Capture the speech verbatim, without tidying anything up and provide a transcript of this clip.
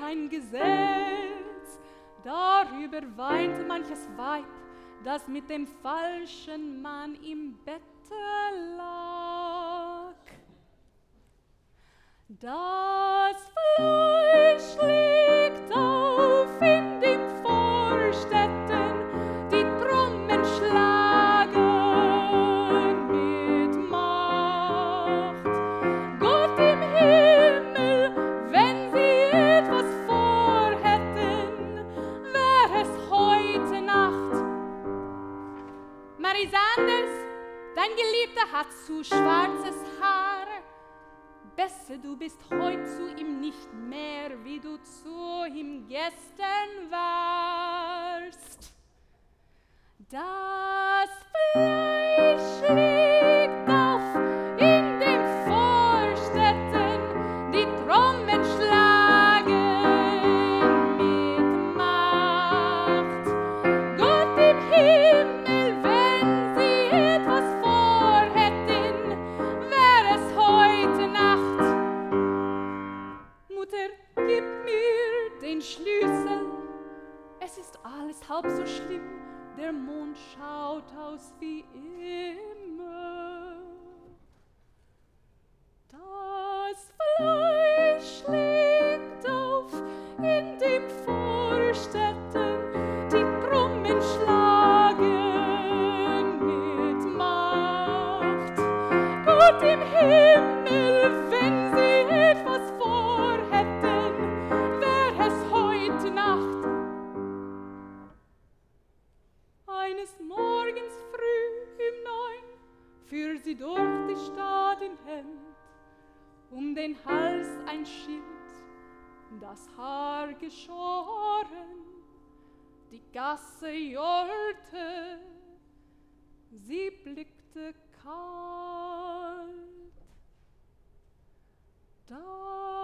kein Gesetz. Darüber weint manches Weib, das mit dem falschen Mann im Bette lag. Das Fleisch liegt auf in den Vorstädten, die Trommeln schlagen mit Macht. Gott im Himmel, wenn sie etwas vorhätten, wäre es heute Nacht. Mary Sanders, dein Geliebter hat zu schwarzes Haar. Besser, du bist heut zu ihm nicht mehr, wie du zu ihm gestern warst. Das Fleisch liegt auf in den Vorstädten, die Trommeln schlagen mit Macht. Gott im Himmel, wenn sie etwas vorhätten, wäre es heute Nacht. Mutter, gib mir den Schlüssel, es ist alles halb so schlimm, der Mond schaut aus wie immer. Das Fleisch liegt auf in den Vorstädten, die Trommeln schlagen mit Macht. Gott im Himmel, wenn sie etwas vorhätten, wäre es heute Nacht. Eines Morgens früh im Neun fuhr sie durch die Stadt in Hemd, um den Hals ein Schild, das Haar geschoren, die Gasse johlte, sie blickte kalt. Da